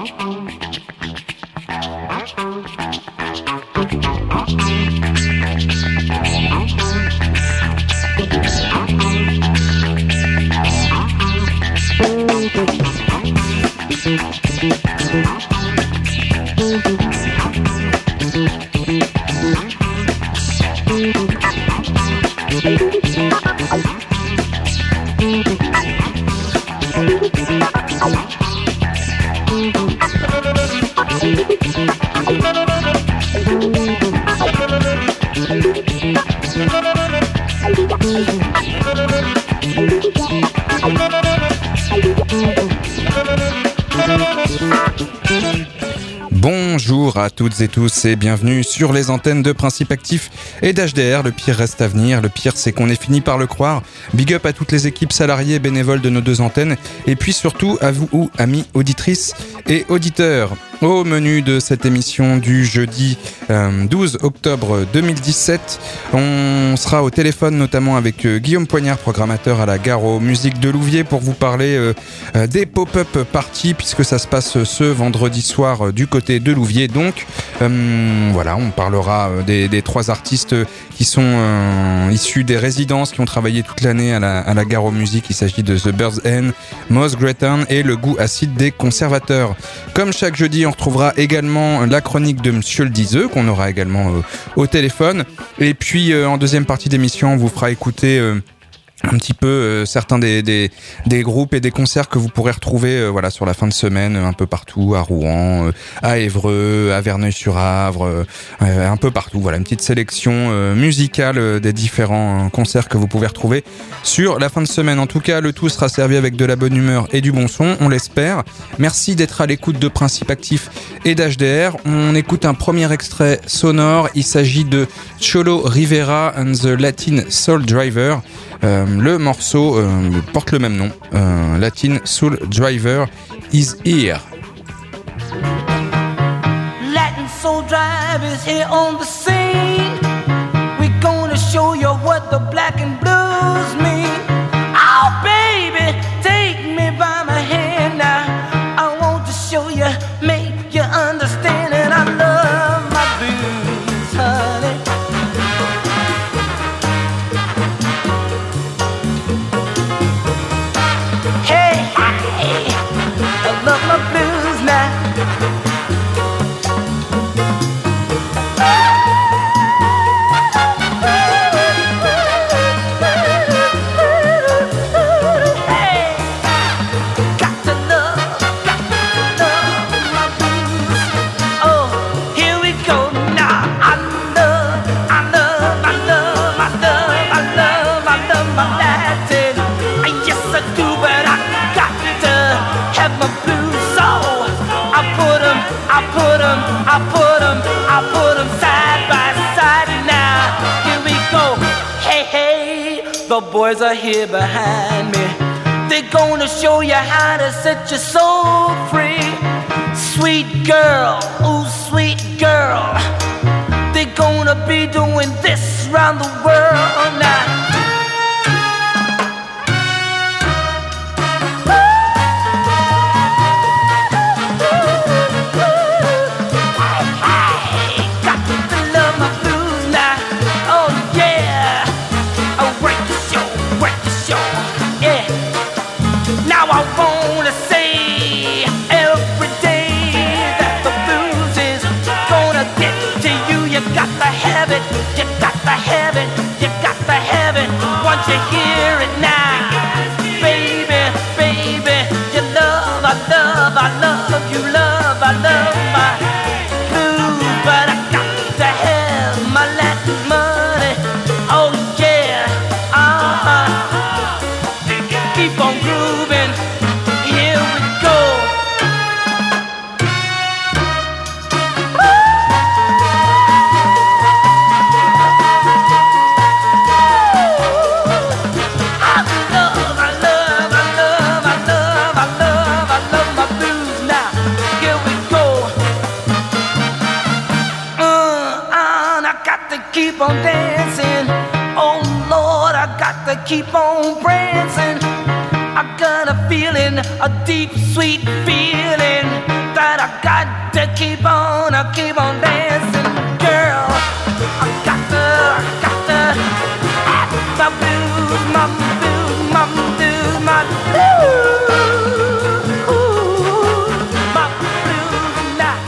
Bonjour à toutes et tous et bienvenue sur les antennes de Principe Actif et d'HDR. Le pire reste à venir, le pire c'est qu'on est fini par le croire. Big up à toutes les équipes salariées et bénévoles de nos deux antennes et puis surtout à vous, amis auditrices et auditeurs. Au menu de cette émission du jeudi 12 octobre 2017, on sera au téléphone notamment avec Guillaume Poignard, programmateur à la Gare aux Musiques de Louviers, pour vous parler des pop-up parties puisque ça se passe ce vendredi soir du côté de Louviers. Donc voilà, on parlera des trois artistes qui sont issus des résidences, qui ont travaillé toute l'année à la Gare aux Musiques. Il s'agit de The Bird's End, Moss Gretton et Le Goût Acide des Conservateurs. Comme chaque jeudi, on retrouvera également la chronique de Monsieur le Diseux, qu'on aura également au téléphone. Et puis, en deuxième partie d'émission, on vous fera écouter un petit peu certains des groupes et des concerts que vous pourrez retrouver voilà sur la fin de semaine un peu partout, à Rouen, à Évreux, à Verneuil-sur-Avre, un peu partout. Voilà, une petite sélection musicale des différents concerts que vous pouvez retrouver sur la fin de semaine. En tout cas, le tout sera servi avec de la bonne humeur et du bon son, on l'espère. Merci d'être à l'écoute de Principe Actif et d'HDR. On écoute un premier extrait sonore. Il s'agit de Cholo Rivera and the Latin Soul Driver. Le morceau porte le même nom, Latin Soul Driver is here. Latin Soul Drive is here on the scene. We're gonna show you what the black and blues mean. Oh baby, take me by my hand now. I want to show you, make you understand, and I love my blues, honey. Love my blues now. Hey, got to love my blues. Oh, here we go now. I love my Latin. Yes, I do, but I got to have my blues. So I put them side by side. Now here we go. Hey, hey, the boys are here behind me. They're gonna show you how to set your soul free. Sweet girl, ooh, sweet girl. They're gonna be doing this round the world now. Once you hear it now, baby, baby, you love, I love, you love, I love my blues, but I got to have my Latin money. Oh yeah, keep on grooving. Here we go. Keep on dancing, oh Lord, I got to keep on prancing. I got a feeling, a deep, sweet feeling that but I got to keep on dancing, girl. I got to act my blues, my blues, my blues, my blues, my blues now.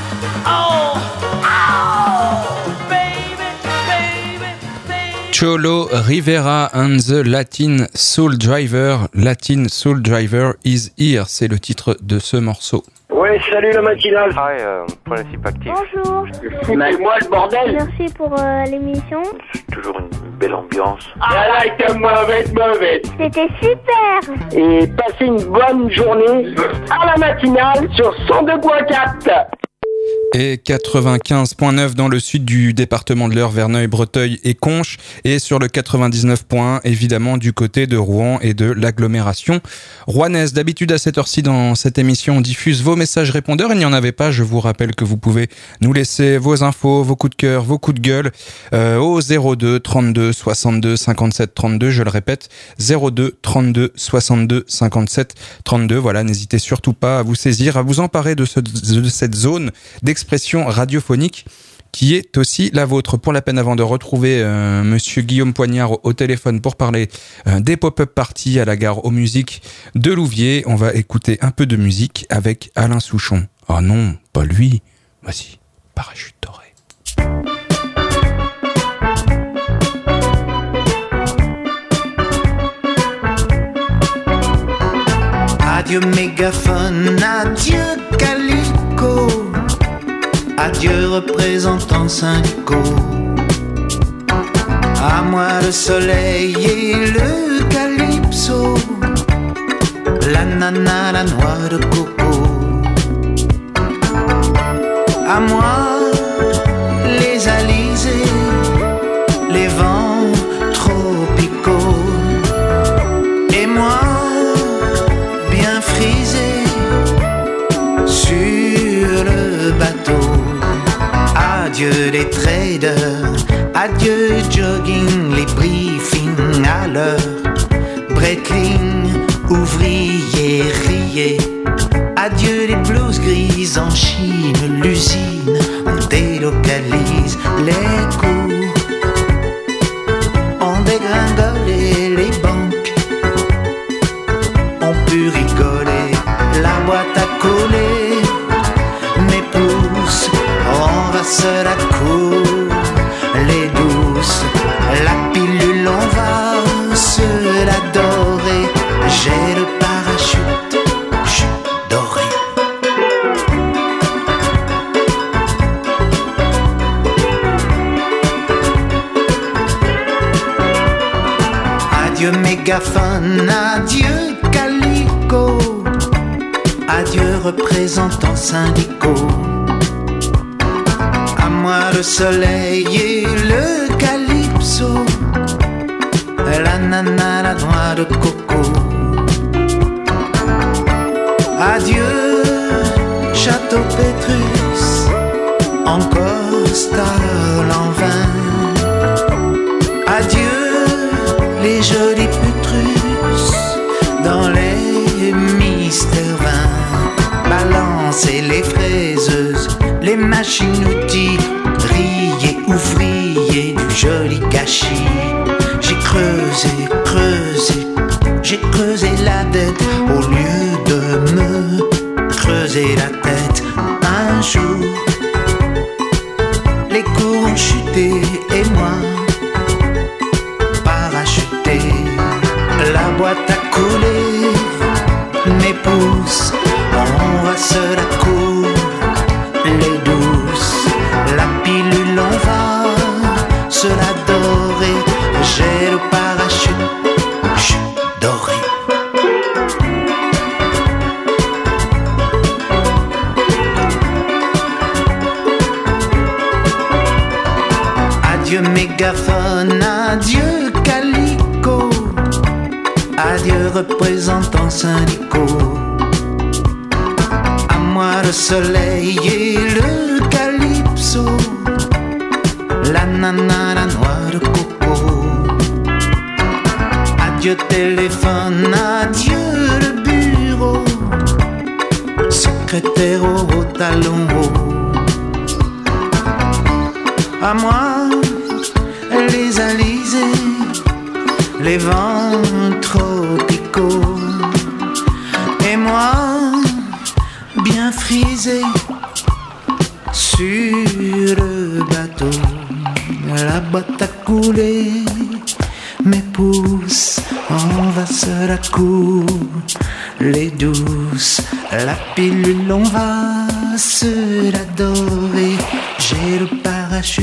Oh, baby, baby, baby. Cholo Rivera and the Latin Soul Driver. Latin Soul Driver is here, c'est le titre de ce morceau. Ouais, salut la matinale. Hi, Principe Actif. Bonjour. C'est moi le bordel. Merci pour l'émission. C'est toujours une belle ambiance. Ah là, t'es mauvaise. C'était super. Et passez une bonne journée à la matinale sur 102.4. Et 95.9 dans le sud du département de l'Eure, Verneuil, Breteuil et Conches, et sur le 99.1 évidemment du côté de Rouen et de l'agglomération rouennaise. D'habitude à cette heure-ci dans cette émission on diffuse vos messages répondeurs, il n'y en avait pas, je vous rappelle que vous pouvez nous laisser vos infos, vos coups de cœur, vos coups de gueule au 02 32 62 57 32, je le répète 02 32 62 57 32, voilà, n'hésitez surtout pas à vous saisir, à vous emparer de cette zone d'expression radiophonique qui est aussi la vôtre. Pour la peine, avant de retrouver monsieur Guillaume Poignard au téléphone pour parler des pop-up parties à la gare aux musiques de Louviers, on va écouter un peu de musique avec Alain Souchon. Oh non, pas lui. Voici Parachute doré. Adieu mégaphone, adieu calico, adieu représentants syndicaux. À moi le soleil et le calypso, la nana, la noix de coco. À moi les alizés, les vents tropicaux. Et moi bien frisé sur le bateau. Adieu les traders, adieu jogging, les briefings à l'heure. Breitling, ouvrier, riez. Adieu les blouses grises en Chine, l'usine, on délocalise les cours. On dégringole les banques, on peut rigoler, la boîte à coller. Mes pouces, on va se la couler, les douces, la pilule, on va se la dorer. J'ai le parachute doré. Adieu mégaphone, adieu calico, adieu représentants syndicaux. À moi le soleil et le calypso, la nana, la noix de coco. Adieu Château Pétrus, en costard en vin. Adieu les jolis putrus dans les mystères vains. Balancez les fraiseuses, les machines-outils, riez, ouvriers du joli gâchis. J'ai creusé, j'ai creusé la dette au lieu de me creuser la tête. Un jour, les cours ont chuté et moi, parachuté, la boîte à couler, mes pouces, on va se la couler, les douces, la pilule, on va se la dorer. J'ai le parachute doré. Adieu mégaphone, adieu calico, adieu représentants syndicaux. À moi le soleil et le calypso, la nana, la noix de coco. Adieu téléphone, adieu le bureau, secrétaire au talons hauts. À moi, les alizés, les vents tropicaux. Et moi, bien frisé sur le bateau. La boîte à couler, mes pouces, on va se la couler douce. La pilule, on va se la dorer. J'ai le parachute.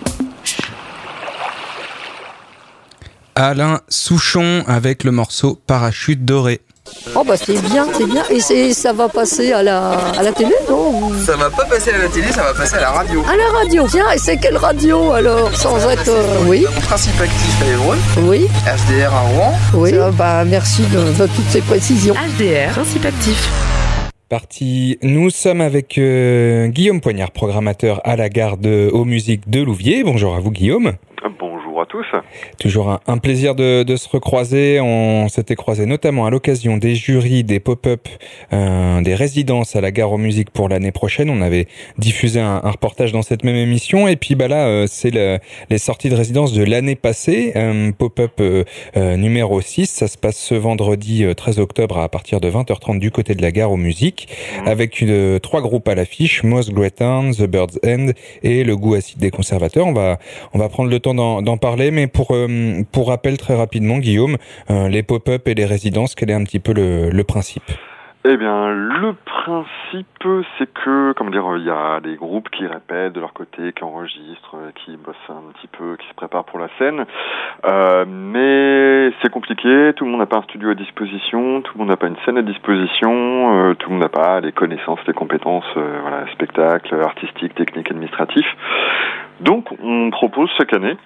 Alain Souchon avec le morceau Parachute doré. Oh bah c'est bien. Et ça va passer à la télé, non? Ça va pas passer à la télé, ça va passer à la radio. À la radio, tiens, et c'est quelle radio alors? Sans être... oui. Principe actif à Évreux. Oui. HDR à Rouen. Oui. Bah merci de toutes ces précisions. HDR, Principe actif. Parti. Nous sommes avec Guillaume Poignard, programmateur à la gare de Haut Musique de Louviers. Bonjour à vous Guillaume. Bonjour à tous. Toujours un plaisir de se recroiser. On s'était croisés notamment à l'occasion des jurys, des pop-up, des résidences à la gare aux musiques pour l'année prochaine. On avait diffusé un reportage dans cette même émission. Et puis là, c'est les sorties de résidence de l'année passée. Pop-up numéro 6. Ça se passe ce vendredi 13 octobre à partir de 20h30 du côté de la gare aux musiques. Avec 3 groupes à l'affiche. Moss Greytown, The Bird's End et Le Goût acide des conservateurs. On va prendre le temps d'en parler, mais pour rappel très rapidement, Guillaume, les pop-up et les résidences, quel est un petit peu le principe? Eh bien, le principe, c'est que, il y a des groupes qui répètent de leur côté, qui enregistrent, qui bossent un petit peu, qui se préparent pour la scène. Mais c'est compliqué, tout le monde n'a pas un studio à disposition, tout le monde n'a pas une scène à disposition, tout le monde n'a pas les connaissances, les compétences, spectacle, artistique, technique, administratif. Donc, on propose chaque année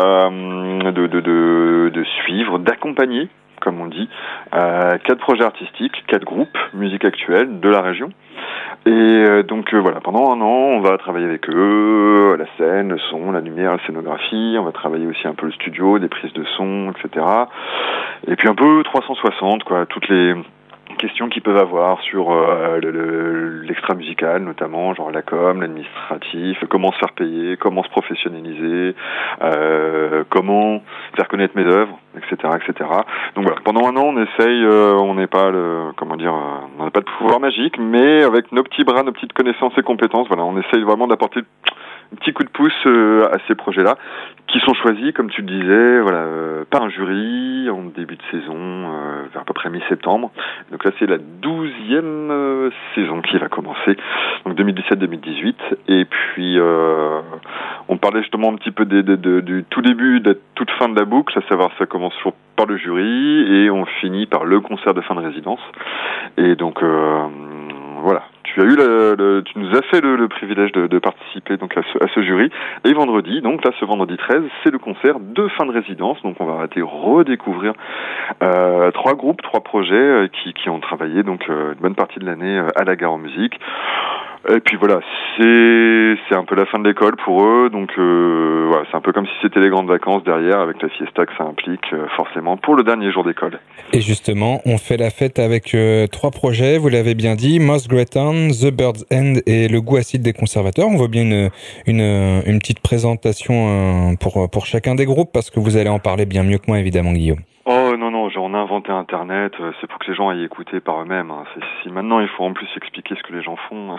de suivre, d'accompagner, comme on dit, 4 projets artistiques, 4 groupes, musique actuelle de la région. Et donc pendant un an, on va travailler avec eux, la scène, le son, la lumière, la scénographie. On va travailler aussi un peu le studio, des prises de son, etc. Et puis un peu 360, toutes les questions qu'ils peuvent avoir sur l'extra musical, notamment genre la com, l'administratif, comment se faire payer, comment se professionnaliser, comment faire connaître mes œuvres, etc., etc. Donc voilà, pendant un an on essaye, on n'est pas on n'a pas de pouvoir magique, mais avec nos petits bras, nos petites connaissances et compétences, on essaye vraiment d'apporter un petit coup de pouce à ces projets-là, qui sont choisis, comme tu le disais, par un jury en début de saison, vers à peu près mi-septembre. Donc là, c'est la 12e saison qui va commencer, donc 2017-2018. Et puis, on parlait justement un petit peu du tout début, de la toute fin de la boucle, à savoir ça commence toujours par le jury et on finit par le concert de fin de résidence. Et donc, voilà. Tu nous as fait le privilège de participer donc à ce jury. Et vendredi, donc là ce vendredi 13, c'est le concert de fin de résidence. Donc on va redécouvrir 3 groupes, 3 projets qui ont travaillé donc une bonne partie de l'année à la gare aux musiques. Et puis voilà, c'est un peu la fin de l'école pour eux, donc c'est un peu comme si c'était les grandes vacances derrière, avec la fiesta que ça implique forcément pour le dernier jour d'école. Et justement, on fait la fête avec 3 projets, vous l'avez bien dit, Moss Greytown, The Bird's End et Le Goût acide des conservateurs. On voit bien une petite présentation pour chacun des groupes, parce que vous allez en parler bien mieux que moi évidemment, Guillaume. Oh non, on a inventé Internet, c'est pour que les gens aillent écouter par eux-mêmes. Si maintenant il faut en plus expliquer ce que les gens font.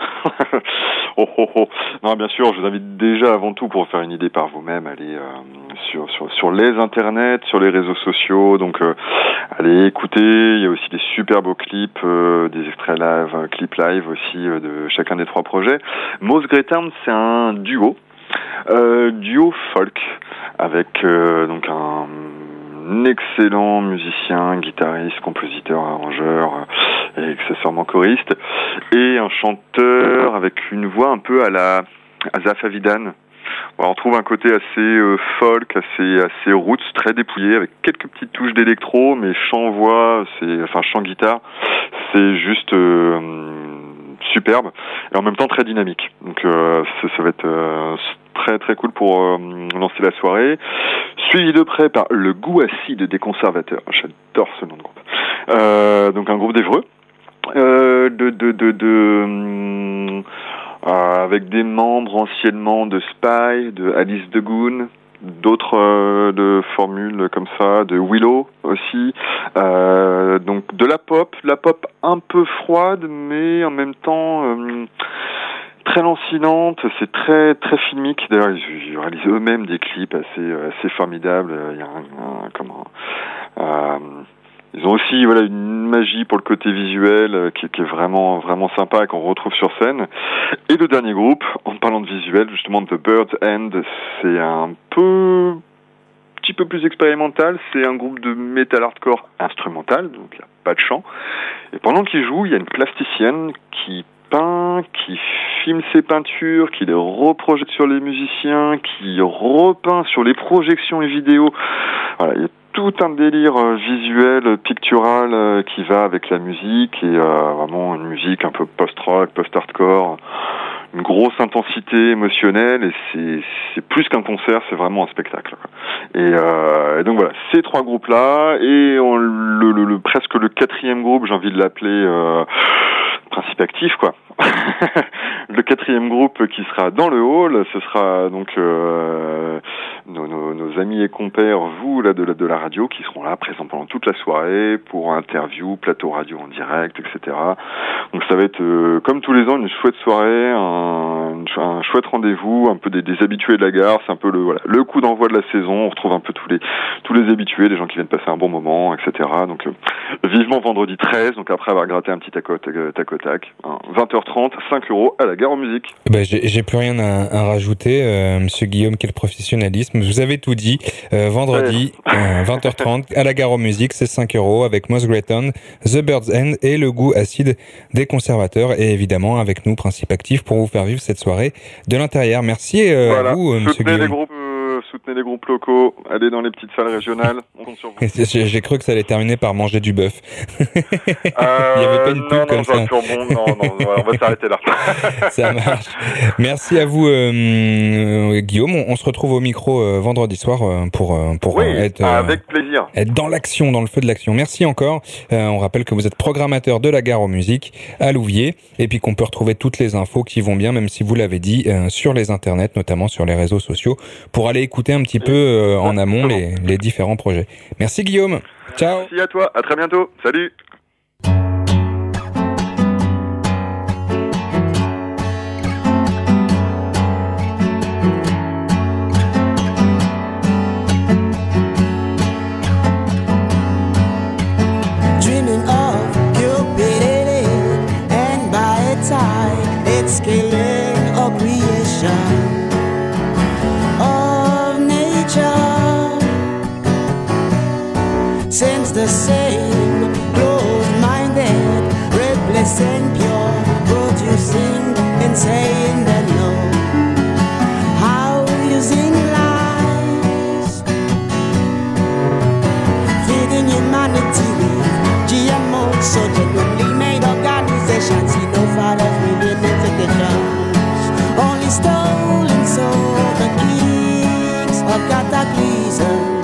Non, bien sûr, je vous invite déjà avant tout, pour faire une idée par vous-même, aller sur les internets, sur les réseaux sociaux. Donc allez écouter, il y a aussi des super beaux clips, des extraits live, clips live aussi de chacun des 3 projets. Moss Greytown, c'est un duo folk avec donc un excellent musicien, guitariste, compositeur, arrangeur et accessoirement choriste, et un chanteur avec une voix un peu à la Asaf Avidan. On trouve un côté assez folk, assez roots, très dépouillé, avec quelques petites touches d'électro, mais chant-voix, chant-guitare, c'est juste superbe, et en même temps très dynamique. Donc ça va être très très cool pour lancer la soirée. Suivi de près par Le Goût acide des conservateurs. J'adore ce nom de groupe. Donc un groupe d'Évreux. avec des membres anciennement de Spy, de Alice de Goon, d'autres de formules comme ça, de Willow aussi, donc de la pop un peu froide, mais en même temps très lancinante, c'est très très filmique. D'ailleurs, ils réalisent eux-mêmes des clips assez formidables. Il y a ils ont aussi une magie pour le côté visuel qui est vraiment vraiment sympa et qu'on retrouve sur scène. Et le dernier groupe, en parlant de visuel, justement The Bird's End, c'est un petit peu plus expérimental. C'est un groupe de metal hardcore instrumental, donc il n'y a pas de chant. Et pendant qu'ils jouent, il y a une plasticienne qui peint, qui filme ses peintures, qui les reprojette sur les musiciens, qui repeint sur les projections et vidéos. Voilà, il y a tout un délire visuel, pictural qui va avec la musique et vraiment une musique un peu post-rock, post-hardcore, une grosse intensité émotionnelle et c'est plus qu'un concert, c'est vraiment un spectacle. Et donc voilà, ces trois groupes-là et presque le quatrième groupe, j'ai envie de l'appeler Principe Actif, quoi. Le quatrième groupe qui sera dans le hall, ce sera donc nos amis et compères, vous là de la radio, qui seront là présents pendant toute la soirée pour interview, plateau radio en direct, etc. Donc ça va être comme tous les ans une chouette soirée, un chouette rendez-vous, un peu des habitués de la gare. C'est un peu le coup d'envoi de la saison. On retrouve un peu tous les habitués, des gens qui viennent passer un bon moment, etc. Donc vivement vendredi 13. Donc après avoir gratté un petit tac au tac, 20h30, 5 € à la gare aux musiques. J'ai plus rien à rajouter, Monsieur Guillaume, quel professionnalisme. Vous avez tout dit. Vendredi, 20h30, à la gare aux musiques, c'est 5 € avec Moss Gretton, The Bird's End et le goût acide des conservateurs. Et évidemment, avec nous, Principe Actif, pour vous faire vivre cette soirée de l'intérieur. Merci à vous, Monsieur Guillaume. Soutenez les groupes locaux, allez dans les petites salles régionales, on compte sur vous. J'ai cru que ça allait terminer par manger du bœuf. Il n'y avait pas une pub comme ça. Non, on va s'arrêter là. Ça marche. Merci à vous, Guillaume. On se retrouve au micro vendredi soir pour être avec plaisir. Être dans l'action, dans le feu de l'action. Merci encore. On rappelle que vous êtes programmateur de la gare aux musiques à Louviers et puis qu'on peut retrouver toutes les infos qui vont bien, même si vous l'avez dit, sur les internets, notamment sur les réseaux sociaux, pour aller écouter un petit peu en amont les différents projets. Merci Guillaume. Ciao. Merci à toi. À très bientôt. Salut. Dreaming of cupidity and by its eye it's killing a creation. Since the same closed-minded, replacing pure, producing insane and no. How using lies, feeding humanity with GMO, so genuinely made organizations, see no fathers within institutions. Only stolen soul, the kings of cataclysms.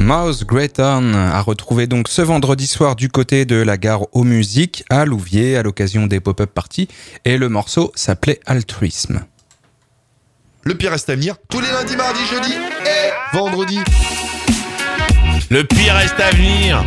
Mouse Greythorn à retrouver donc ce vendredi soir du côté de la gare aux musiques à Louviers à l'occasion des pop-up parties et le morceau s'appelait Altruisme. Le pire reste à venir tous les lundis, mardis, jeudis et vendredis. Le pire reste à venir.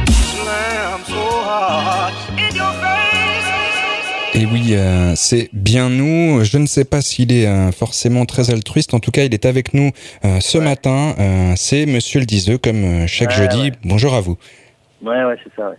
Et oui, c'est bien nous. Je ne sais pas s'il est forcément très altruiste. En tout cas, il est avec nous ce matin. C'est Monsieur le Diseux, comme chaque jeudi. Ouais. Bonjour à vous. Ouais, c'est ça.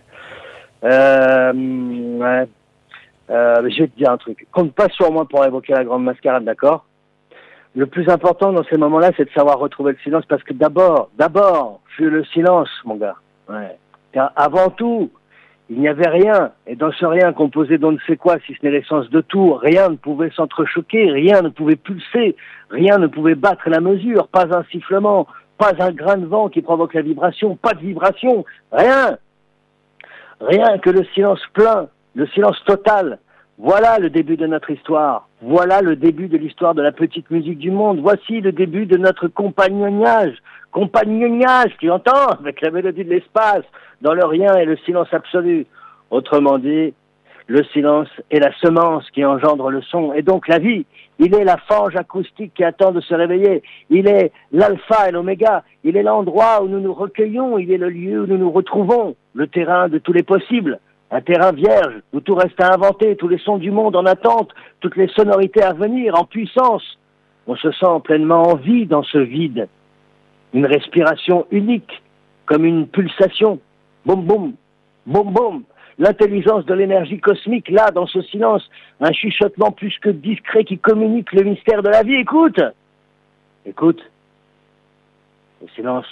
Ouais. Je vais te dire un truc. Compte pas sur moi pour évoquer la grande mascarade, d'accord ? Le plus important dans ces moments-là, c'est de savoir retrouver le silence, parce que d'abord, fut le silence, mon gars. Ouais. Car avant tout, il n'y avait rien, et dans ce rien composé d'on ne sait quoi, si ce n'est l'essence de tout, rien ne pouvait s'entrechoquer, rien ne pouvait pulser, rien ne pouvait battre la mesure, pas un sifflement, pas un grain de vent qui provoque la vibration, pas de vibration, rien. Rien que le silence plein, le silence total. Voilà le début de notre histoire. Voilà le début de l'histoire de la petite musique du monde. Voici le début de notre compagnonnage. Compagnonnage, tu entends, avec la mélodie de l'espace, dans le rien et le silence absolu. Autrement dit, le silence est la semence qui engendre le son, et donc la vie. Il est la fange acoustique qui attend de se réveiller. Il est l'alpha et l'oméga. Il est l'endroit où nous nous recueillons. Il est le lieu où nous nous retrouvons. Le terrain de tous les possibles. Un terrain vierge où tout reste à inventer, tous les sons du monde en attente, toutes les sonorités à venir, en puissance. On se sent pleinement en vie dans ce vide. Une respiration unique, comme une pulsation. Boum, boum, boum, boum. L'intelligence de l'énergie cosmique, là, dans ce silence. Un chuchotement plus que discret qui communique le mystère de la vie. Écoute. Écoute. Le silence.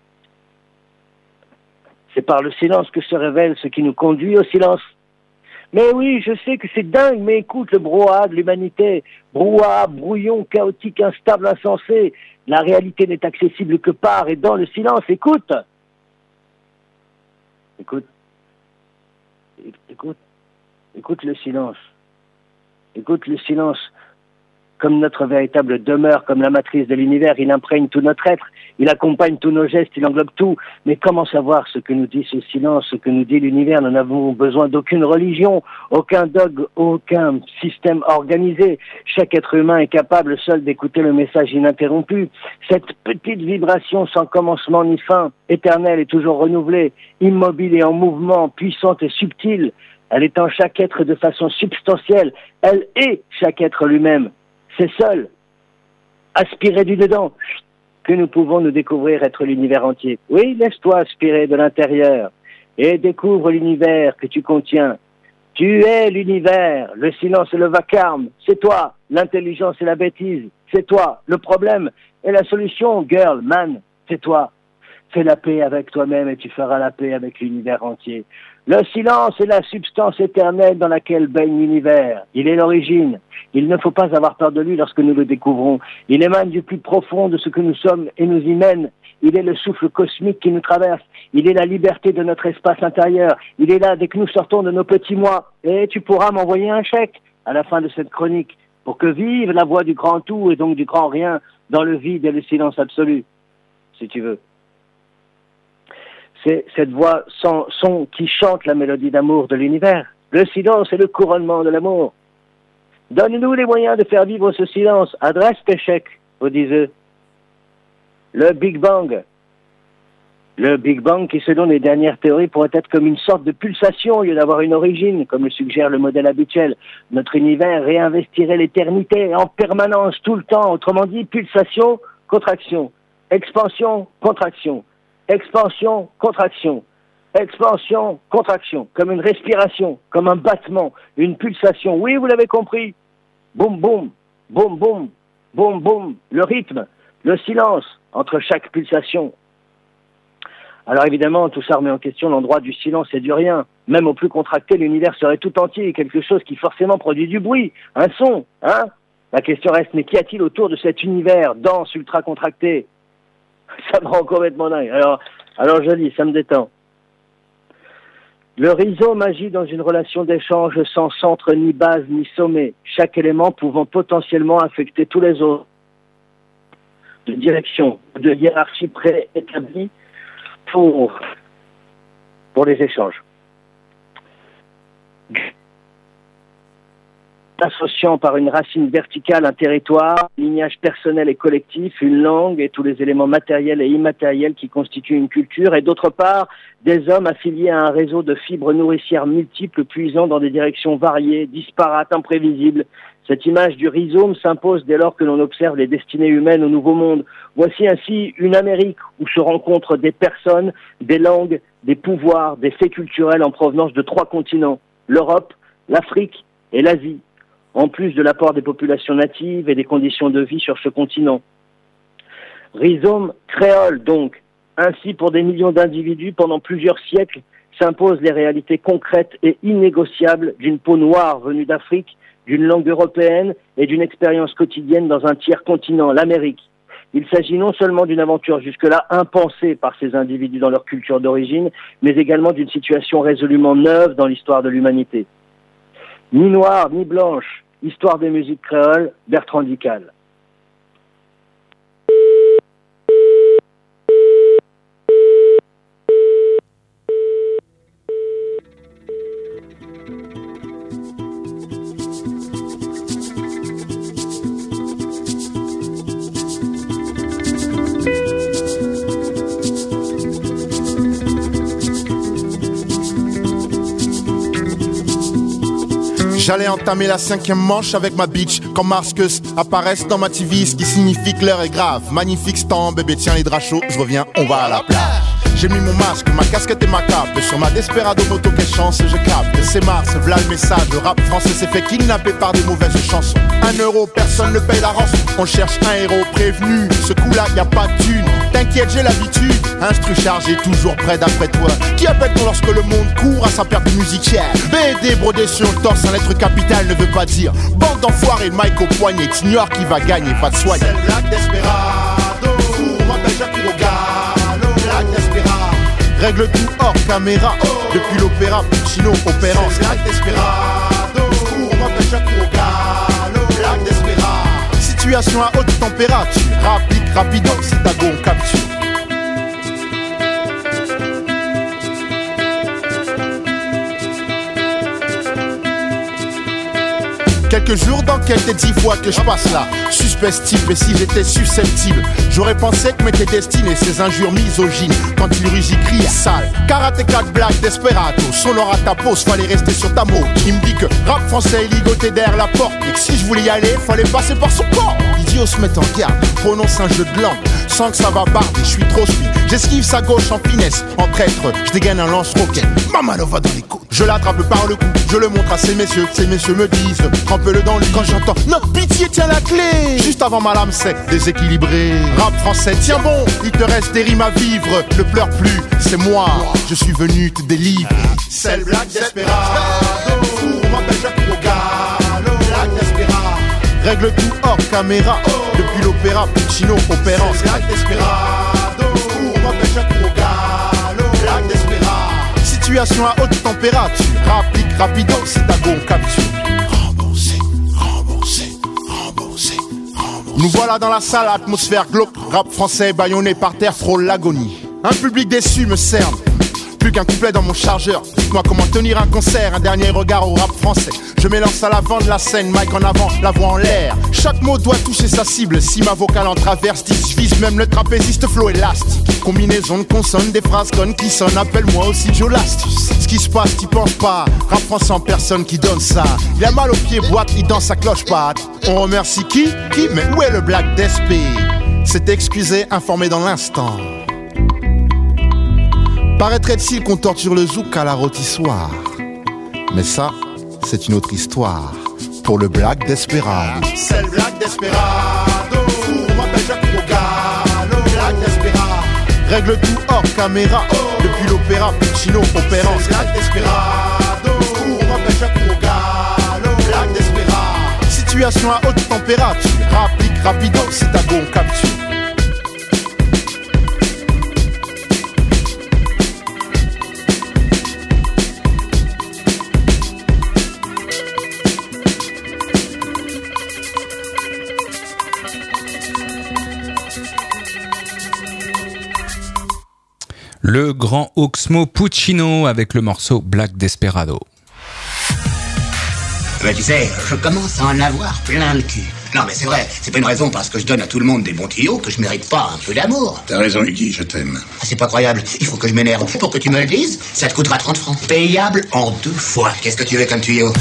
C'est par le silence que se révèle ce qui nous conduit au silence. Mais oui, je sais que c'est dingue, mais écoute le brouhaha de l'humanité. Brouhaha, brouillon, chaotique, instable, insensé. La réalité n'est accessible que par et dans le silence. Écoute. Écoute. Écoute. Écoute le silence. Écoute le silence. Comme notre véritable demeure, comme la matrice de l'univers, il imprègne tout notre être, il accompagne tous nos gestes, il englobe tout. Mais comment savoir ce que nous dit ce silence, ce que nous dit l'univers ? Nous n'avons besoin d'aucune religion, aucun dogme, aucun système organisé. Chaque être humain est capable seul d'écouter le message ininterrompu. Cette petite vibration sans commencement ni fin, éternelle et toujours renouvelée, immobile et en mouvement, puissante et subtile. Elle est en chaque être de façon substantielle. Elle est chaque être lui-même. C'est seul, aspirer du dedans, que nous pouvons nous découvrir être l'univers entier. Oui, laisse-toi aspirer de l'intérieur et découvre l'univers que tu contiens. Tu es l'univers, le silence et le vacarme, c'est toi, l'intelligence et la bêtise, c'est toi, le problème et la solution, girl, man, c'est toi. Fais la paix avec toi-même et tu feras la paix avec l'univers entier. Le silence est la substance éternelle dans laquelle baigne l'univers. Il est l'origine. Il ne faut pas avoir peur de lui lorsque nous le découvrons. Il émane du plus profond de ce que nous sommes et nous y mène. Il est le souffle cosmique qui nous traverse. Il est la liberté de notre espace intérieur. Il est là dès que nous sortons de nos petits mois. Et tu pourras m'envoyer un chèque à la fin de cette chronique pour que vive la voix du grand tout et donc du grand rien dans le vide et le silence absolu, si tu veux. C'est cette voix sans son qui chante la mélodie d'amour de l'univers. Le silence est le couronnement de l'amour. Donne-nous les moyens de faire vivre ce silence. Adresse tes chèques aux diseux. Le Big Bang. Le Big Bang qui, selon les dernières théories, pourrait être comme une sorte de pulsation au lieu d'avoir une origine, comme le suggère le modèle habituel. Notre univers réinvestirait l'éternité en permanence, tout le temps. Autrement dit, pulsation, contraction. Expansion, contraction. Expansion, contraction. Expansion, contraction. Comme une respiration, comme un battement, une pulsation. Oui, vous l'avez compris. Boum, boum, boum, boum, boum, boum. Le rythme, le silence entre chaque pulsation. Alors évidemment, tout ça remet en question l'endroit du silence et du rien. Même au plus contracté, l'univers serait tout entier, quelque chose qui forcément produit du bruit, un son, hein ? La question reste, mais qu'y a-t-il autour de cet univers dense, ultra contracté ? Ça me rend complètement dingue. Alors je dis, ça me détend. Le rhizome agit dans une relation d'échange sans centre, ni base, ni sommet, chaque élément pouvant potentiellement affecter tous les autres. De direction, de hiérarchie préétablie, pour les échanges. Associant par une racine verticale un territoire, un lignage personnel et collectif, une langue et tous les éléments matériels et immatériels qui constituent une culture, et d'autre part, des hommes affiliés à un réseau de fibres nourricières multiples puisant dans des directions variées, disparates, imprévisibles. Cette image du rhizome s'impose dès lors que l'on observe les destinées humaines au Nouveau Monde. Voici ainsi une Amérique où se rencontrent des personnes, des langues, des pouvoirs, des faits culturels en provenance de 3 continents, l'Europe, l'Afrique et l'Asie, en plus de l'apport des populations natives et des conditions de vie sur ce continent. Rhizome créole donc. Ainsi, pour des millions d'individus, pendant plusieurs siècles, s'imposent les réalités concrètes et innégociables d'une peau noire venue d'Afrique, d'une langue européenne et d'une expérience quotidienne dans un tiers continent, l'Amérique. Il s'agit non seulement d'une aventure jusque-là impensée par ces individus dans leur culture d'origine, mais également d'une situation résolument neuve dans l'histoire de l'humanité. Ni noire, ni blanche, histoire des musiques créoles, Bertrand Dical. J'allais entamer la 5e manche avec ma bitch quand Marcus apparaissent dans ma TV, ce qui signifie que l'heure est grave. Magnifique stand, bébé tiens les draps chauds, je reviens, on va à la plage. J'ai mis mon masque, ma casquette et ma cape, et sur ma Desperado moto, quelle chance je capte. C'est Mars, v'là le message, le rap français s'est fait kidnapper par des mauvaises chansons. 1 euro, personne ne paye la rançon, on cherche un héros prévenu, ce coup-là y a pas de thune. T'inquiète, j'ai l'habitude, instru chargé, toujours près d'après toi. Qui appelle-t-on lorsque le monde court à sa perte musicière? BD brodé sur le torse, un lettre capitale ne veut pas dire bande d'enfoirés, Mike au poignet, t'ignores qui va gagner, pas de soigner. C'est le Black Desperado, on m'appelle Jacques Rogalo, Black Desperado. Règle tout hors caméra, depuis l'opéra Puccino opérance. C'est Black Desperado, on m'appelle Jacques Rogalo, Black Desperado. Situation à haute température, rapide, rapido, c'est ta go on capture. Quelques jours d'enquête et 10 fois que je passe là. Suspect type, et si j'étais susceptible, j'aurais pensé que m'étaient destinées ces injures misogynes. Quand il rugit, crie sale. Karatéka de Black Desperado, sonore à ta pose, fallait rester sur ta mot. Il me dit que rap français est ligoté derrière la porte, et que si je voulais y aller, fallait passer par son corps. L'idiot se met en garde, prononce un jeu de langue, sans que ça va barder, je suis trop speed. J'esquive sa gauche en finesse, en traître, je dégaine un lance-roquette. Mamanova dans les côtes. Je l'attrape par le cou, je le montre à ces messieurs me disent, trempe-le dans lui. Quand j'entends, non, pitié, tiens la clé. Juste avant ma lame sec, déséquilibré. Rap français, tiens bon, il te reste des rimes à vivre. Ne pleure plus, c'est moi, je suis venu te délivrer. C'est le Black Desperado, on m'appelle Jacques Rogalo, Black Desperado. Règle tout hors caméra, depuis l'opéra Puccino opérance. Black Desperado, on m'appelle Jacques Rogalo, Black Desperado. Situation à haute température, rapide, rapido, c'est ta go on capture. Nous voilà dans la salle, atmosphère glauque, rap français bâillonné par terre frôle l'agonie. Un public déçu me cerne, plus qu'un couplet dans mon chargeur. Dites-moi comment tenir un concert, un dernier regard au rap français. Je m'élance à l'avant de la scène, mic en avant, la voix en l'air. Chaque mot doit toucher sa cible, si ma vocale en traverse, je vise même le trapéziste flow élastique. Combinaison de consonnes, des phrases connes qui sonnent, appelle-moi aussi Joe Lastus. Ce qui se passe, t'y penses pas, rap français en personne qui donne ça. Il a mal aux pieds, boite, il danse sa cloche-patte. On remercie qui? Mais où est le Black Desp? C'est excusé, informé dans l'instant. Paraîtrait-il qu'on torture le zouk à la rôtissoire? Mais ça, c'est une autre histoire. Pour le Black Desperado. C'est le Black Desperado, on m'appelle Jacques Rogalo, Black Desperado. Règle tout hors caméra, depuis l'opéra Puccino opérance. Black Desperado, on m'appelle Jacques Rogalo, Black Desperado. Situation à haute température, rapide, rapido, c'est ta go on capture. Le grand Oxmo Puccino avec le morceau Black Desperado. Mais tu sais, je commence à en avoir plein le cul. Non mais c'est vrai, c'est pas une raison parce que je donne à tout le monde des bons tuyaux que je mérite pas un peu d'amour. T'as raison Iggy, je t'aime. Ah, c'est pas croyable, il faut que je m'énerve. Pour que tu me le dises, ça te coûtera 30 francs. Payable en 2 fois. Qu'est-ce que tu veux comme tuyau?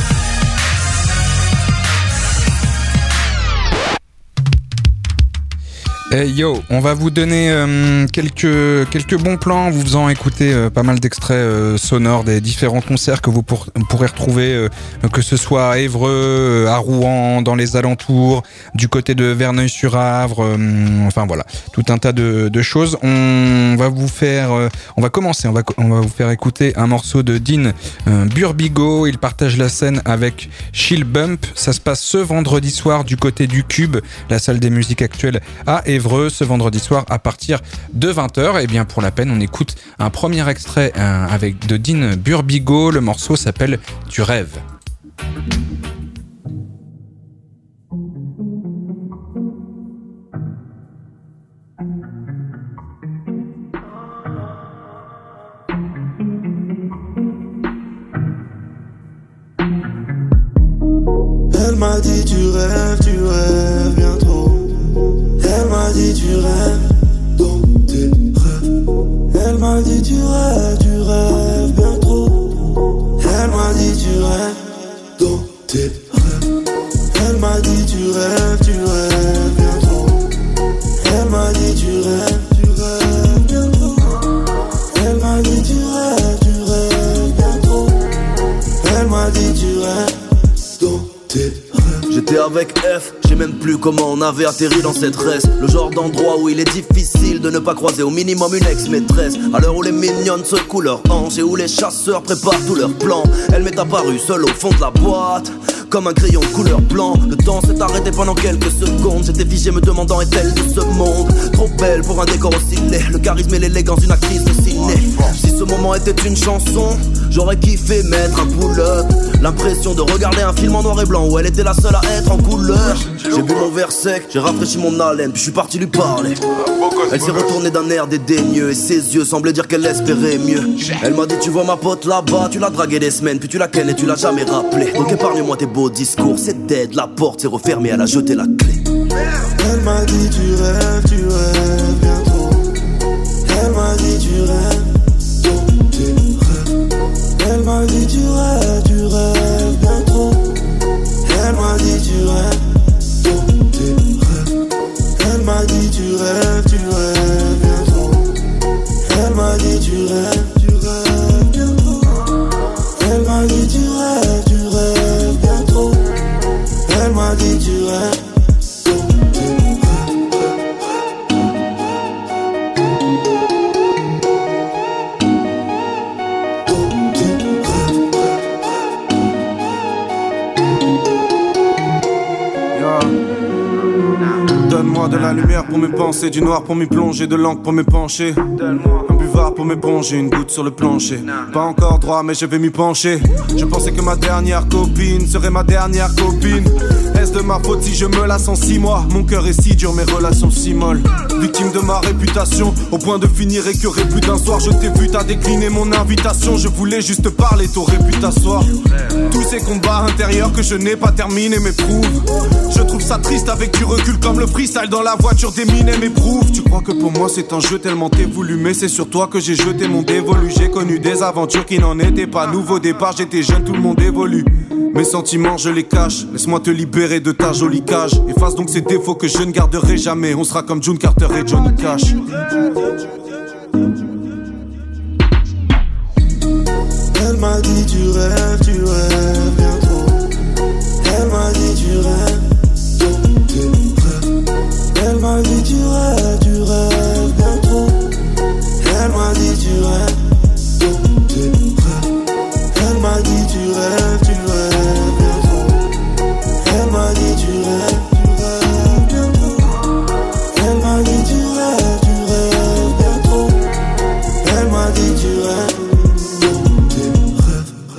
Hey yo, on va vous donner quelques bons plans en vous faisant écouter pas mal d'extraits sonores des différents concerts que vous pourrez retrouver, que ce soit à Évreux, à Rouen, dans les alentours, du côté de Verneuil-sur-Avre, enfin voilà, tout un tas de choses. On va vous faire écouter un morceau de Dean Burbigo. Il partage la scène avec Chill Bump. Ça se passe ce vendredi soir du côté du Cube, la salle des musiques actuelles à Évreux, ce vendredi soir à partir de 20h. Et bien pour la peine, on écoute un premier extrait avec de Dean Burbigo. Le morceau s'appelle Tu rêves. Elle m'a dit tu rêves bien trop. Elle m'a dit tu rêves dans tes rêves. Elle m'a dit tu rêves bien trop. Elle m'a dit tu rêves dans tes rêves. Elle m'a dit tu rêves bien trop. Elle m'a dit tu rêves bien trop. Elle m'a dit tu rêves bien trop. Elle m'a dit tu rêves dans tes rêves. J'étais avec F, je sais même plus comment on avait atterri dans cette reste. Le genre d'endroit où il est difficile de ne pas croiser au minimum une ex-maîtresse. À l'heure où les mignonnes secouent leurs hanches et où les chasseurs préparent tous leurs plans. Elle m'est apparue seule au fond de la boîte, comme un crayon de couleur blanc. Le temps s'est arrêté pendant quelques secondes. J'étais figé me demandant est-elle de ce monde? Trop belle pour un décor aussi laid. Le charisme et l'élégance d'une actrice de ciné. Si ce moment était une chanson, j'aurais kiffé mettre un pull-up. L'impression de regarder un film en noir et blanc où elle était la seule à être en couleur. J'ai bu mon verre sec, j'ai rafraîchi mon haleine, puis je suis parti lui parler. Elle s'est retournée d'un air dédaigneux et ses yeux semblaient dire qu'elle espérait mieux. Elle m'a dit tu vois ma pote là-bas, tu l'as draguée des semaines, puis tu la kennes et tu l'as jamais rappelé. Donc épargne-moi tes beaux discours, c'est dead, la porte s'est refermée, elle a jeté la clé. Elle m'a dit tu rêves bien trop. Elle m'a dit tu rêves dans tes rêves. Elle m'a dit tu rêves bien trop. Elle m'a dit tu rêves dans tes rêves. Elle m'a dit tu rêves bien trop. Elle m'a dit tu rêves bien trop. Elle m'a dit tu rêves bien trop. Elle m'a dit tu rêves. Donne-moi de la lumière pour mes pensées, du noir pour m'y plonger, de l'encre pour m'épancher. Un buvard pour m'éponger, une goutte sur le plancher. Pas encore droit mais je vais m'y pencher. Je pensais que ma dernière copine serait ma dernière copine. Est-ce de ma faute si je me lasse en 6 mois? Mon cœur est si dur, mes relations si molles. Victime de ma réputation, au point de finir écœuré. Plus d'un soir je t'ai vu, t'as décliné mon invitation. Je voulais juste parler, t'aurais pu t'asseoir. Tous ces combats intérieurs que je n'ai pas terminés m'éprouvent. Je trouve ça triste avec du recul, comme le freestyle dans la voiture d'Eminem m'éprouve. Tu crois que pour moi c'est un jeu tellement t'es voulu, mais c'est sur toi que j'ai jeté mon dévolu. J'ai connu des aventures qui n'en étaient pas. Nouveau départ, j'étais jeune, tout le monde évolue. Mes sentiments je les cache, laisse-moi te libérer de ta jolie cage. Efface donc ces défauts que je ne garderai jamais. On sera comme June Carter et Johnny Cash. Elle m'a dit tu rêves bien trop. Elle m'a dit tu rêves dans tes rêves. Elle m'a dit tu rêves bien trop. Elle m'a dit tu rêves dans tes rêves. Elle m'a dit tu rêves bien trop. Elle m'a dit tu rêves bien trop. Elle m'a dit tu rêves bien trop. Elle m'a dit tu rêves.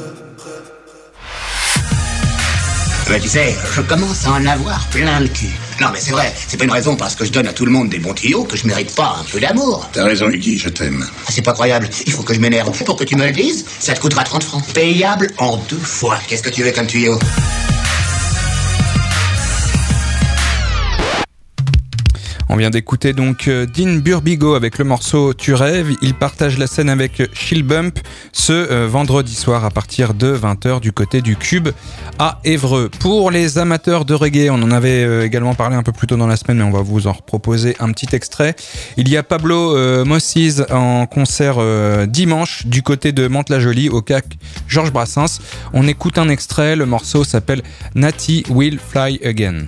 Mais tu sais, je commence à en avoir plein le cul. Non mais c'est vrai, c'est pas une raison parce que je donne à tout le monde des bons tuyaux que je mérite pas un peu d'amour. T'as raison, Iggy, je t'aime. Ah, c'est pas croyable, il faut que je m'énerve. Pour que tu me le dises, ça te coûtera 30 francs. Payable en 2 fois. Qu'est-ce que tu veux comme tuyau? On vient d'écouter donc Dean Burbigo avec le morceau Tu rêves. Il partage la scène avec Chill Bump ce vendredi soir à partir de 20h du côté du Cube à Évreux. Pour les amateurs de reggae, on en avait également parlé un peu plus tôt dans la semaine, mais on va vous en proposer un petit extrait. Il y a Pablo Mossis en concert dimanche du côté de Mantes-la-Jolie au CAC Georges Brassens. On écoute un extrait, le morceau s'appelle Natty Will Fly Again.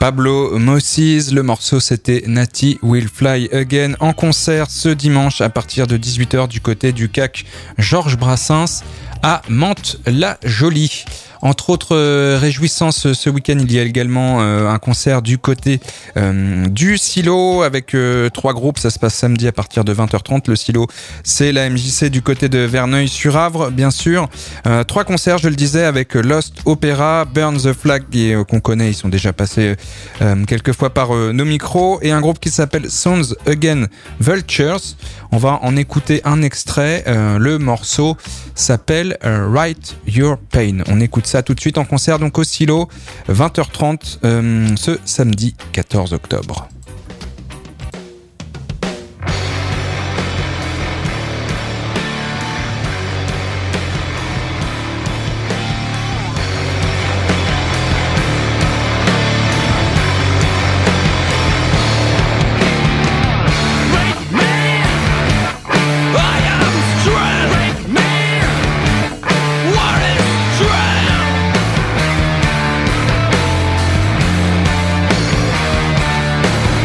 Pablo Moses. Le morceau c'était Natty Will Fly Again en concert ce dimanche à partir de 18h du côté du CAC Georges Brassens à Mantes-la-Jolie. Entre autres réjouissances, ce week-end, il y a également un concert du côté du Silo avec 3 groupes. Ça se passe samedi à partir de 20h30. Le Silo, c'est la MJC du côté de Verneuil-sur-Avre, bien sûr. 3 concerts, je le disais, avec Lost Opera, Burn the Flag, qu'on connaît, ils sont déjà passés quelques fois par nos micros, et un groupe qui s'appelle Sounds Again Vultures. On va en écouter un extrait. Le morceau s'appelle Write Your Pain. On écoute ça tout de suite en concert donc au Silo, 20h30 ce samedi 14 octobre. What is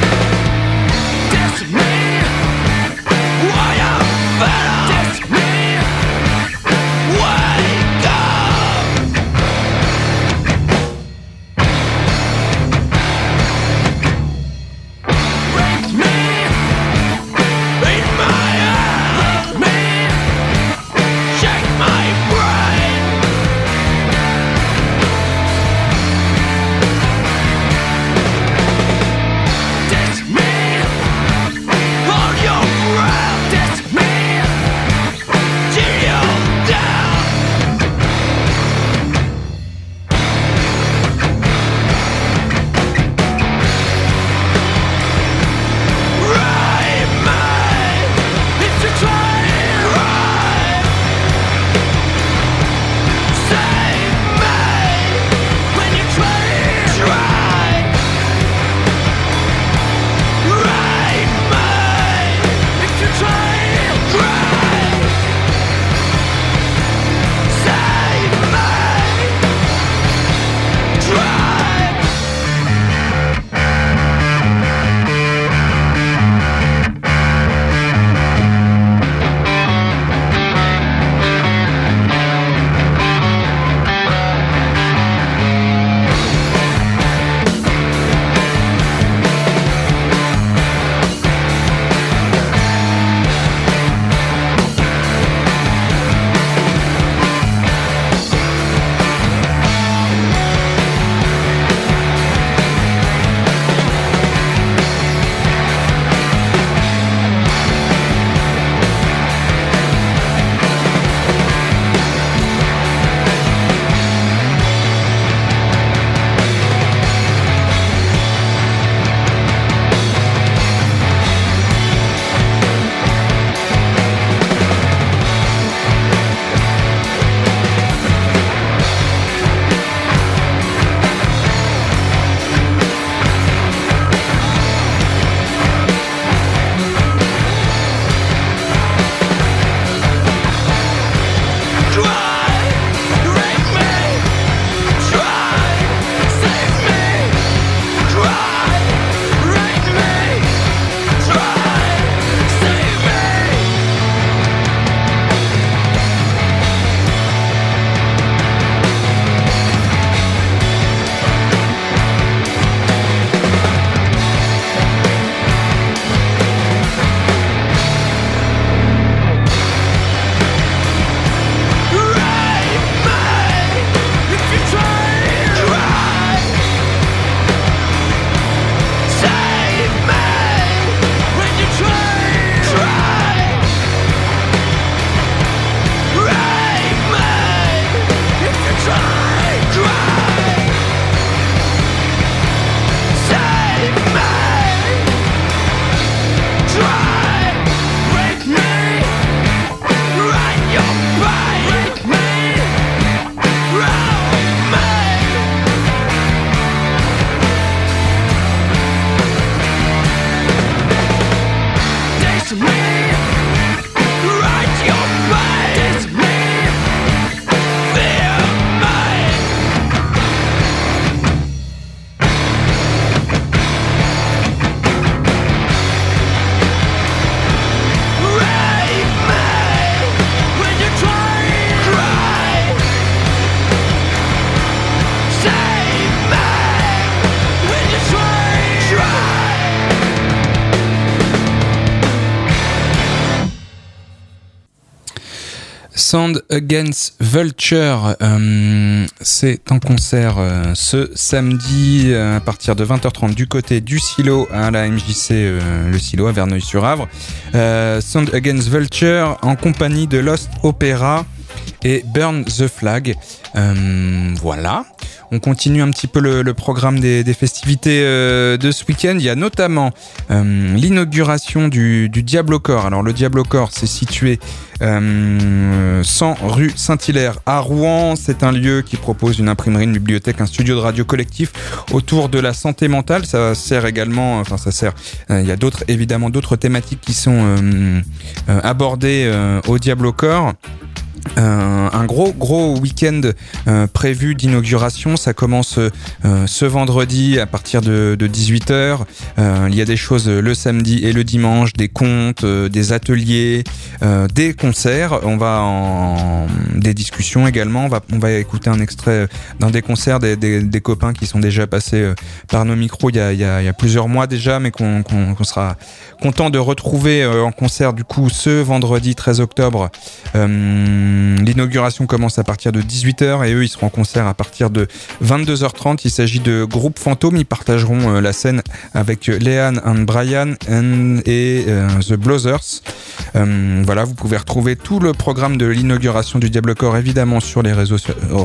Sound Against Vulture, c'est en concert ce samedi à partir de 20h30 du côté du Silo à la MJC, le Silo à Verneuil-sur-Avre. Sound Against Vulture en compagnie de Lost Opera et Burn the Flag. Voilà. On continue un petit peu le programme des festivités de ce week-end. Il y a notamment l'inauguration du Diablo Corps. Alors le Diablo Corps, c'est situé 100 rue Saint-Hilaire à Rouen. C'est un lieu qui propose une imprimerie, une bibliothèque, un studio de radio collectif autour de la santé mentale. Ça sert également, il y a évidemment d'autres thématiques qui sont abordées au Diablo Corps. Un gros week-end prévu d'inauguration. Ça commence ce vendredi à partir de 18h. Il y a des choses le samedi et le dimanche, des contes, des ateliers, des concerts. On va des discussions également. On va écouter un extrait d'un des concerts des copains qui sont déjà passés par nos micros il y a plusieurs mois déjà, mais qu'on sera content de retrouver en concert du coup ce vendredi 13 octobre. L'inauguration commence à partir de 18h et eux ils seront en concert à partir de 22h30. Il s'agit de Groupe Fantôme. Ils partageront la scène avec Leanne and Brian et The Blazers. Voilà, vous pouvez retrouver tout le programme de l'inauguration du Diablo Corps évidemment sur les réseaux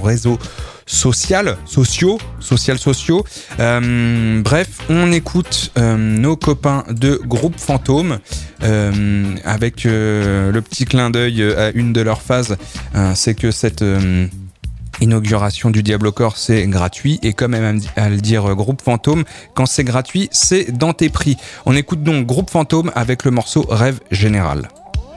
sociaux. Bref, on écoute nos copains de Groupe Fantôme avec le petit clin d'œil à une de leurs phases, c'est que cette inauguration du Diablo Corps c'est gratuit, et comme même à le dire Groupe Fantôme, quand c'est gratuit c'est dans tes prix. On écoute donc Groupe Fantôme avec le morceau Rêve Général.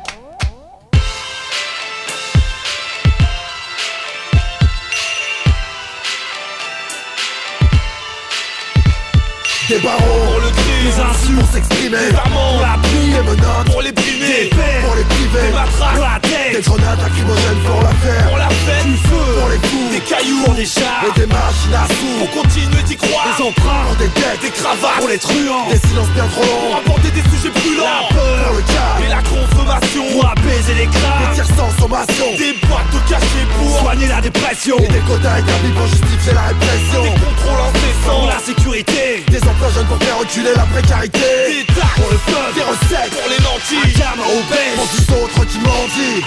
Des barreaux pour le cri, des insultes pour s'exprimer, des amants pour la pluie, des menottes pour les primer, des pères pour les priver, des matraques pour la tête, des grenades lacrymogènes pour la faire, pour la fête, du feu pour les coups, des cailloux pour des chars, et des machines à sous pour continuer d'y croire, des emprunts pour des dettes, des cravates pour les truands, des silences bien trop longs pour aborder des sujets brûlants, la peur pour le calme et la consommation pour apaiser les crânes, des tirs sans sommation, des boîtes de cachets pour soigner la dépression, et des quotas établis pour justifier la répression, des contrôles incessants pour la sécurité, des emplois jeunes pour faire reculer la précarité, des taxes pour le peuple, des recettes pour les nantis, un gamin obèse pour tous autres qui mendient.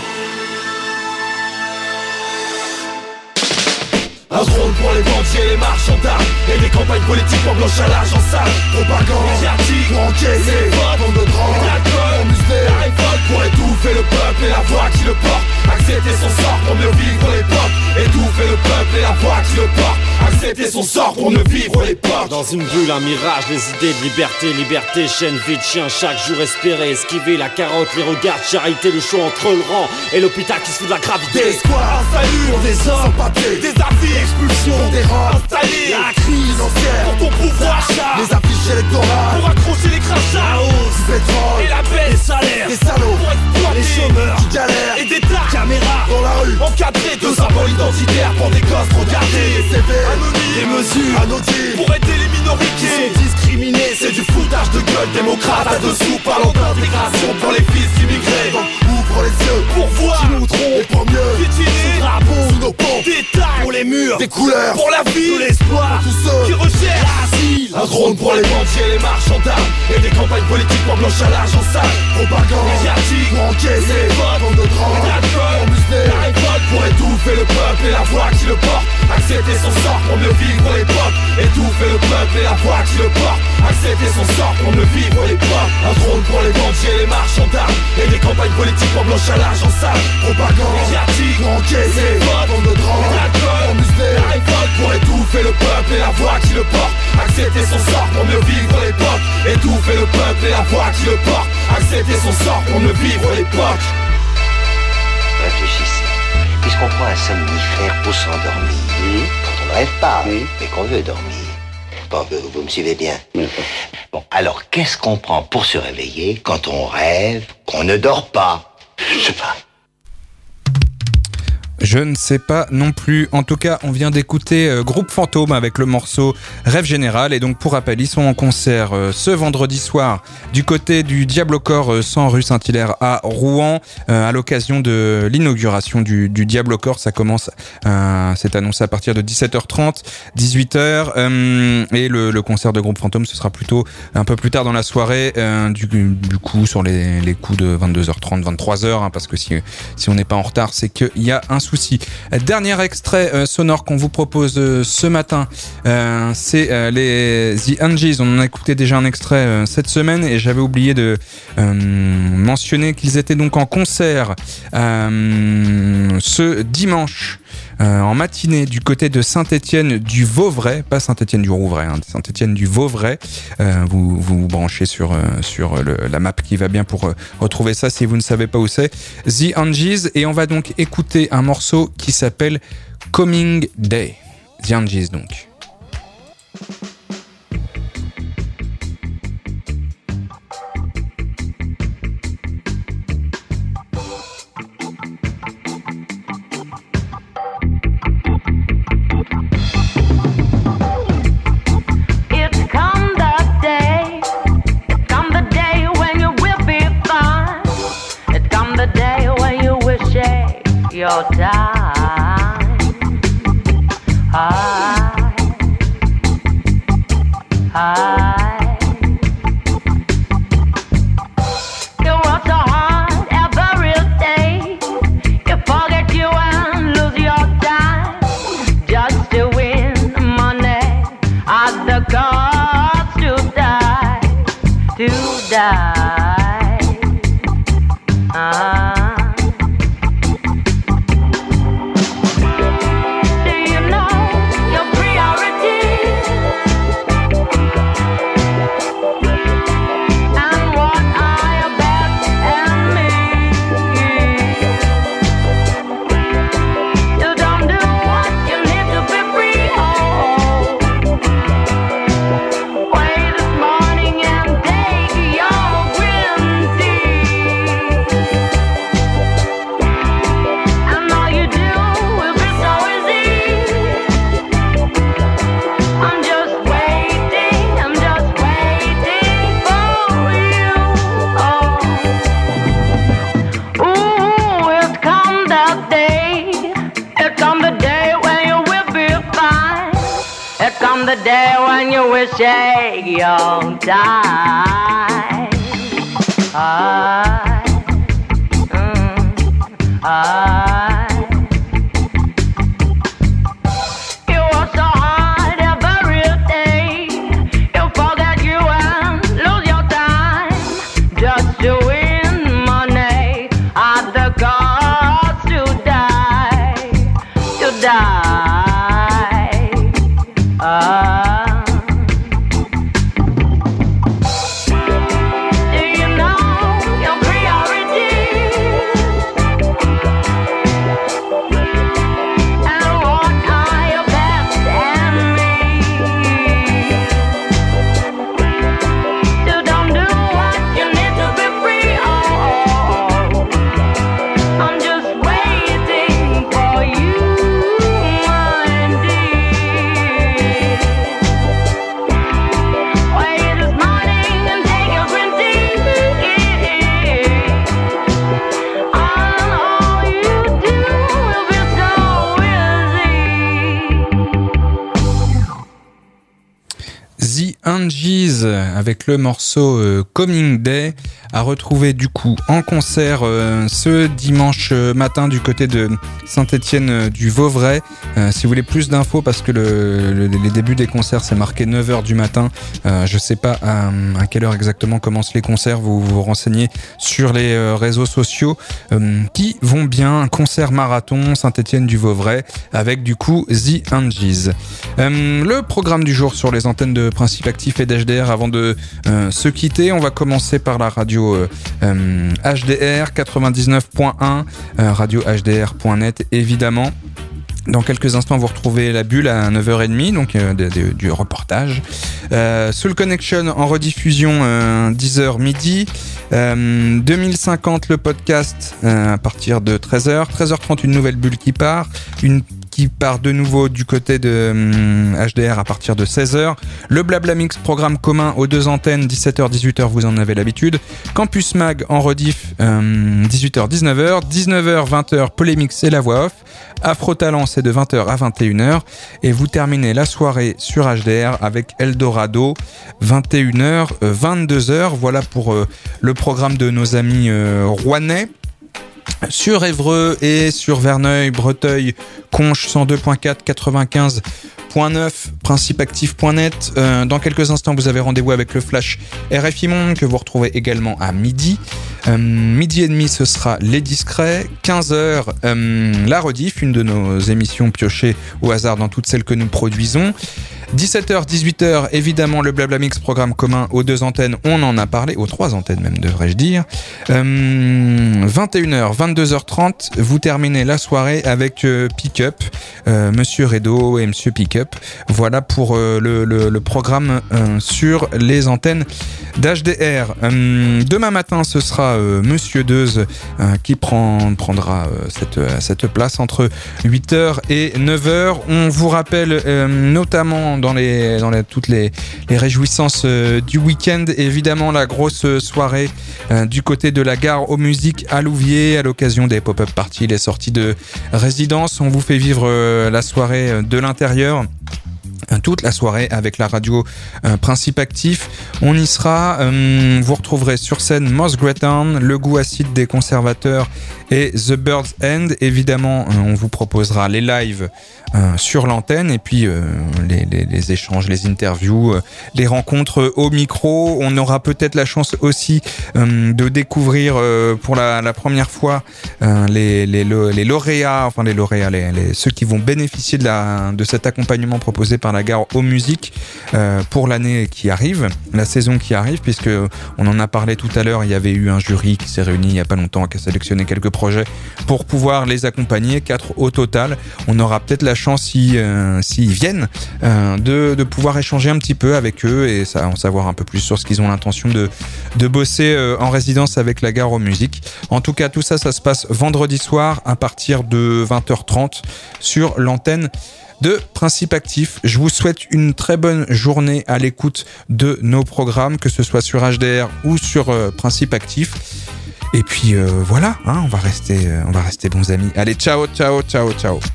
Un drone pour les banquiers, les marchands d'armes, et des campagnes politiques pour blanchage en salle, propagande médiatique pour encaisser, bande de drogue, l'alcool pour museler, la révolte pour étouffer le peuple et la voix qui le porte, accepter son sort pour mieux vivre l'époque, étouffer le peuple et la voix qui le porte, accepter son sort pour mieux vivre l'époque. Dans une bulle, un mirage, les idées de liberté, chaîne vide, chien, chaque jour espérer, esquiver la carotte, les regards de charité, le choix entre le rang et l'hôpital qui se fout de la gravité. Des squares, un salut pour des hommes sans papier, des avis, expulsion pour des rangs installés, la crise financière pour ton pouvoir d'achat, les affiches électorales pour accrocher les crachats, la hausse du pétrole et la baisse des salaires, des salauds pour exploiter les chômeurs qui galèrent, et des tas caméras dans la rue encadrées de symboles identitaires pour des gosses regardés, des CV anonymes, des mesures anodines pour aider les minorités qui sont discriminées. C'est du foutage de gueule démocrate à dessous, parlant d'intégration pour les fils immigrés. Donc ouvre les yeux pour voir qui nous trompe et pour mieux piétiner sous drapeau, sous nos pompes, des tags pour les murs, des couleurs pour la vie, de l'espoir pour tous ceux qui recherchent l'asile. Un drone pour les banquiers, les marchands d'armes, et des campagnes politiques pour blanchir l'argent sale, propagande médiatique pour encaisser, bande de drogue, l'alcool pour museler, la révolte pour étouffer le peuple et la voix qui le porte, accepter son sort pour mieux vivre l'époque, étouffer le peuple et la voix qui le porte, accepter son sort pour mieux vivre l'époque. Un drone pour les banquiers, les marchands d'armes, et des campagnes politiques pour blanchir l'argent sale, propagande médiatique pour encaisser, bande de drogue, l'alcool pour museler, la révolte pour étouffer le peuple et la voix qui le porte, accepter son sort pour mieux vivre l'époque, étouffer le peuple et la voix qui le porte, accepter son sort pour mieux vivre l'époque. Réfléchissez. Puisqu'on prend un somnifère pour s'endormir, quand on ne rêve pas, mais qu'on veut dormir. Bon, vous me suivez bien? Bon, alors qu'est-ce qu'on prend pour se réveiller quand on rêve qu'on ne dort pas? Je sais pas. Je ne sais pas non plus. En tout cas, on vient d'écouter Groupe Fantôme avec le morceau Rêve Général. Et donc, pour rappel, ils sont en concert ce vendredi soir du côté du Diable au Corps 100 rue Saint-Hilaire à Rouen à l'occasion de l'inauguration du Diable au Corps. Ça commence, c'est annoncé à partir de 17h30, 18h. Et le concert de Groupe Fantôme, ce sera plutôt un peu plus tard dans la soirée, du coup sur les coups de 22h30, 23h, parce que si on n'est pas en retard, c'est qu'il y a un souci. Dernier extrait sonore qu'on vous propose ce matin, c'est les The Angies. On en a écouté déjà un extrait cette semaine et j'avais oublié de mentionner qu'ils étaient donc en concert ce dimanche en matinée du côté de Saint-Étienne du Vauvray, pas Saint-Étienne du Rouvray, Saint-Étienne du Vauvray. Vous branchez sur la map qui va bien pour retrouver ça si vous ne savez pas où c'est. The Angies, et on va donc écouter un morceau qui s'appelle Coming Day. The Angies donc. Your time, you work so hard every day, you forget you and lose your time, just to win money at the cost to die, the day when you will shake your time. You work so hard every day, you forget you and lose your time, just to win money at the cost to die, to die. Angies avec le morceau Coming Day à retrouver du coup en concert ce dimanche matin du côté de Saint-Étienne du Vauvray. Si vous voulez plus d'infos, parce que les débuts des concerts c'est marqué 9h du matin, je sais pas à quelle heure exactement commencent les concerts, vous vous renseignez sur les réseaux sociaux qui vont bien. Un concert marathon Saint-Étienne du Vauvray avec du coup The Angies. Le programme du jour sur les antennes de Principe Actif et d'HDR. Avant de se quitter, on va commencer par la radio HDR 99.1, radio HDR.net évidemment. Dans quelques instants, vous retrouvez la bulle à 9h30, donc du reportage. Soul Connection en rediffusion 10h midi. 2050 le podcast à partir de 13h. 13h30 une nouvelle bulle qui part. Qui part de nouveau du côté de HDR à partir de 16h. Le Blabla Mix, programme commun aux deux antennes, 17h, 18h, vous en avez l'habitude. Campus Mag en rediff, 18h, 19h. 19h, 20h, Polémix et la voix off. Afro Talent, c'est de 20h à 21h. Et vous terminez la soirée sur HDR avec Eldorado, 21h, 22h. Voilà pour le programme de nos amis rouennais. Sur Évreux et sur Verneuil, Breteuil, Conches 102.4, 95.9, principeactif.net. Dans quelques instants, vous avez rendez-vous avec le Flash RFI Monde que vous retrouvez également à midi. Midi et demi, ce sera Les Discrets. 15h, la rediff, une de nos émissions piochées au hasard dans toutes celles que nous produisons. 17h, 18h, évidemment le Blabla Mix, programme commun aux deux antennes, on en a parlé, aux trois antennes même devrais-je dire. 21h, 22h30, vous terminez la soirée avec Pick-up, Monsieur Redo et Monsieur Pick-up. Voilà pour le programme sur les antennes d'HDR. Demain matin, ce sera Monsieur Deuze qui prendra cette place entre 8h et 9h. On vous rappelle notamment dans toutes les réjouissances du week-end, évidemment la grosse soirée du côté de la gare aux musiques à Louviers à l'occasion des pop-up parties, les sorties de résidence. On vous fait vivre la soirée de l'intérieur, toute la soirée avec la radio Principe Actif. On y sera, vous retrouverez sur scène Moss Greytown, Le Goût Acide des Conservateurs et The Bird's End. Évidemment, on vous proposera les lives sur l'antenne et puis les échanges, les interviews, les rencontres au micro. On aura peut-être la chance aussi de découvrir pour la première fois les lauréats, enfin les lauréats, ceux qui vont bénéficier de cet accompagnement proposé par la gare aux musiques pour l'année qui arrive, la saison qui arrive, puisque on en a parlé tout à l'heure. Il y avait eu un jury qui s'est réuni il y a pas longtemps, qui a sélectionné quelques projets pour pouvoir les accompagner, 4 au total. On aura peut-être la chance, s'ils viennent, de pouvoir échanger un petit peu avec eux et en savoir un peu plus sur ce qu'ils ont l'intention de bosser en résidence avec la gare aux musiques. En tout cas, tout ça se passe vendredi soir à partir de 20h30 sur l'antenne de Principe Actif. Je vous souhaite une très bonne journée à l'écoute de nos programmes, que ce soit sur HDR ou sur Principe Actif. Et puis voilà, on va rester bons amis. Allez, ciao, ciao, ciao, ciao.